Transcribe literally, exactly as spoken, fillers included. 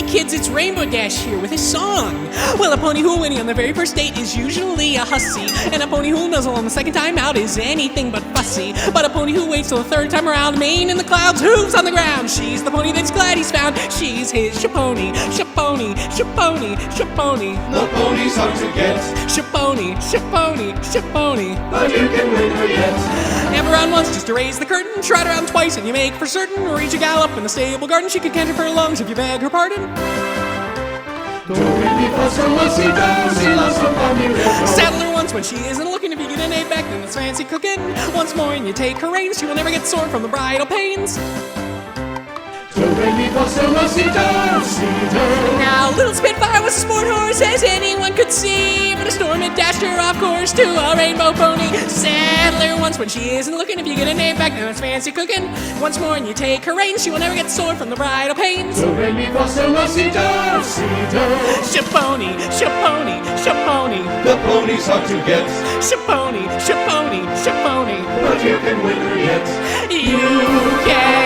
Hey kids, it's Rainbow Dash here with a song. Well, a pony who'll winning on the very first date is usually a hussy, and a pony who'll nuzzle on the second time out is anything but fussy. But a pony who waits till the third time around, mane in the clouds, hooves on the ground, she's the pony that's glad he's found. She's his Shaponi, Shaponi, Shaponi, Shaponi. The pony's hard to get, Shaponi, Shaponi, Shaponi. but you can win her yet. Amber round once just to raise the curtain, trot around twice and you make for certain reach a gallop in the stable garden. She could canter for her lungs if you beg her pardon. Do re mi fa sol la si do, si la sol fa mi re do. Saddle her once when she isn't looking. If you get an A back, then it's fancy cooking. Once more and you take her reins, she will never get sore from the bridal pains. Do re mi fa sol la si do, si do. Now, little Spitfire was a sport horse, as anyone could see, but a storm had dashed her off course to a rainbow pony. Saddle her once when she isn't looking. If you get a name back, then it's fancy cooking. Once more and you take her reins, she will never get sore from the bridal pains. Do re mi fa sol la si do, si do. Shaponi, Shaponi, Shaponi. The pony's hard to get, Shaponi, Shaponi, Shaponi. but you can win her yet. You can